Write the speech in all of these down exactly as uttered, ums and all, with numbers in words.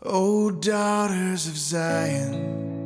O daughters of Zion,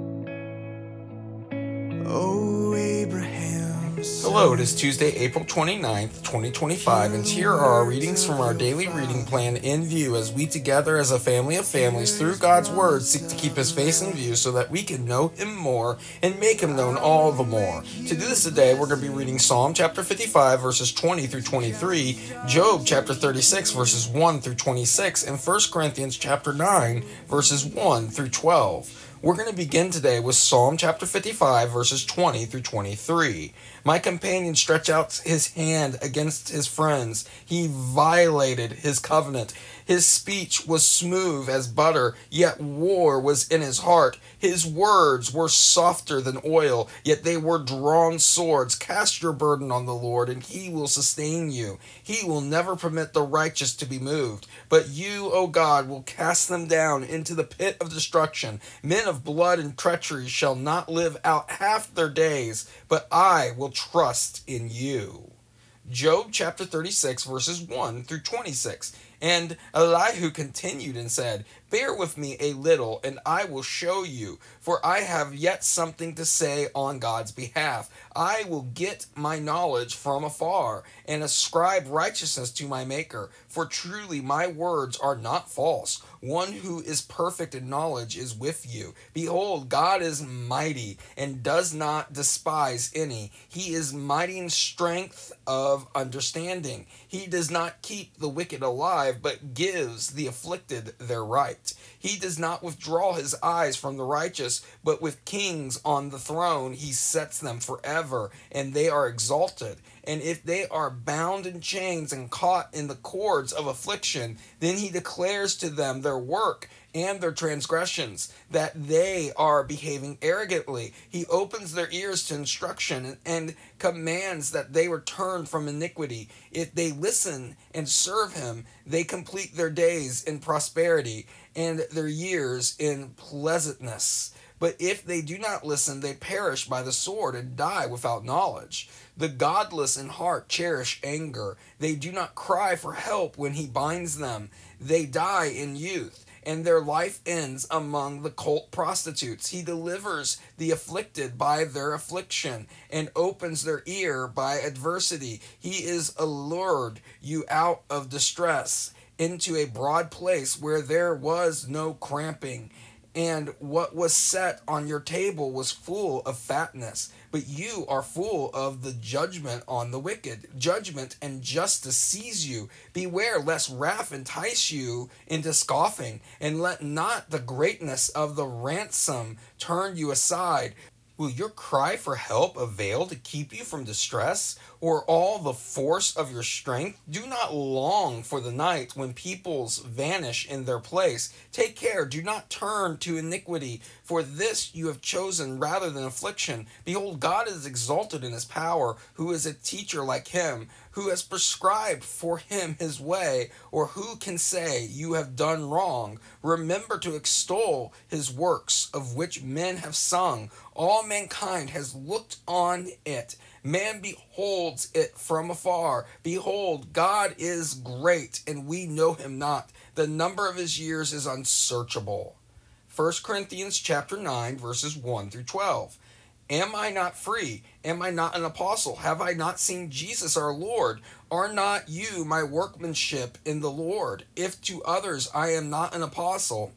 O Abraham's Hello, it is Tuesday, April twenty-ninth, twenty twenty-five, and here are our readings from our daily reading plan in view as we together as a family of families through God's Word seek to keep His face in view so that we can know Him more and make Him known all the more. To do this today, we're going to be reading Psalm chapter fifty-five, verses twenty through twenty-three, Job chapter thirty-six, verses one through twenty-six, and First Corinthians chapter nine, verses one through twelve. We're going to begin today with Psalm chapter fifty-five, verses twenty through twenty-three. My companion stretched out his hand against his friends. He violated his covenant. His speech was smooth as butter, yet war was in his heart. His words were softer than oil, yet they were drawn swords. Cast your burden on the Lord, and he will sustain you. He will never permit the righteous to be moved. But you, O God, will cast them down into the pit of destruction. Men of blood and treachery shall not live out half their days, but I will trust in you. Job chapter thirty-six, verses one through twenty-six. And Elihu continued and said, Bear with me a little, and I will show you, for I have yet something to say on God's behalf. I will get my knowledge from afar, and ascribe righteousness to my Maker. For truly my words are not false. One who is perfect in knowledge is with you. Behold, God is mighty, and does not despise any. He is mighty in strength of understanding. He does not keep the wicked alive, but gives the afflicted their right. He does not withdraw his eyes from the righteous, but with kings on the throne he sets them forever, and they are exalted. And if they are bound in chains and caught in the cords of affliction, then he declares to them their work and their transgressions, that they are behaving arrogantly. He opens their ears to instruction and commands that they return from iniquity. If they listen and serve him, they complete their days in prosperity and their years in pleasantness. But if they do not listen, they perish by the sword and die without knowledge. The godless in heart cherish anger. They do not cry for help when he binds them. They die in youth, and their life ends among the cult prostitutes. He delivers the afflicted by their affliction, and opens their ear by adversity. He is allured you out of distress into a broad place where there was no cramping, and what was set on your table was full of fatness. But you are full of the judgment on the wicked. Judgment and justice seize you. Beware lest wrath entice you into scoffing, and let not the greatness of the ransom turn you aside. Will your cry for help avail to keep you from distress, or all the force of your strength? Do not long for the night when peoples vanish in their place. Take care, do not turn to iniquity, for this you have chosen rather than affliction. Behold, God is exalted in his power, who is a teacher like him, who has prescribed for him his way, or who can say, You have done wrong? Remember to extol his works, of which men have sung. All mankind has looked on it. Man beholds it from afar. Behold, God is great, and we know him not. The number of his years is unsearchable. First Corinthians chapter nine, verses one through twelve. Am I not free? Am I not an apostle? Have I not seen Jesus our Lord? Are not you my workmanship in the Lord? If to others I am not an apostle,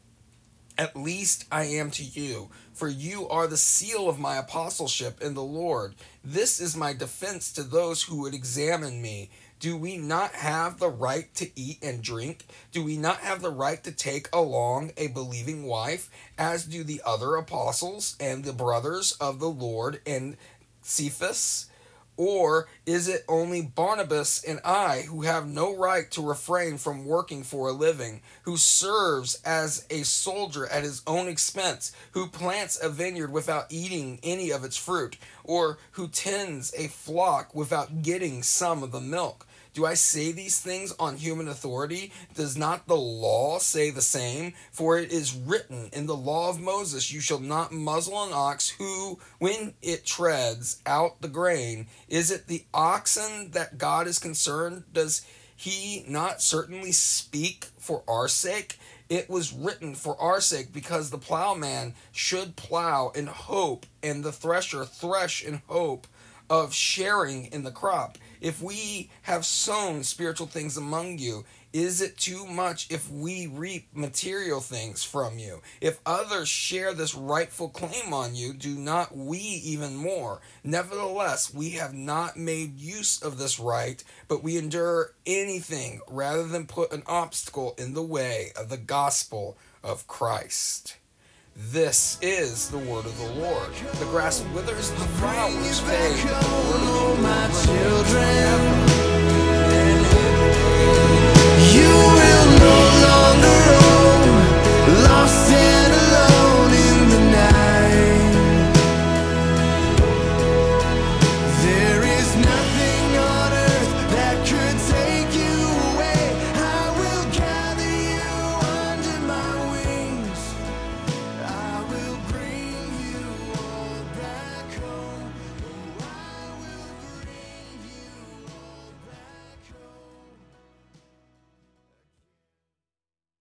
at least I am to you, for you are the seal of my apostleship in the Lord. This is my defense to those who would examine me. Do we not have the right to eat and drink? Do we not have the right to take along a believing wife, as do the other apostles and the brothers of the Lord and Cephas? Or is it only Barnabas and I who have no right to refrain from working for a living, who serves as a soldier at his own expense, who plants a vineyard without eating any of its fruit, or who tends a flock without getting some of the milk? Do I say these things on human authority? Does not the law say the same? For it is written in the law of Moses, You shall not muzzle an ox who, when it treads out the grain. Is it the oxen that God is concerned? Does he not certainly speak for our sake? It was written for our sake, because the plowman should plow in hope and the thresher thresh in hope of sharing in the crop. If we have sown spiritual things among you, is it too much if we reap material things from you? If others share this rightful claim on you, do not we even more? Nevertheless, we have not made use of this right, but we endure anything rather than put an obstacle in the way of the gospel of Christ. This is the word of the Lord. The grass withers and the flowers fade, but the word of the Lord my children.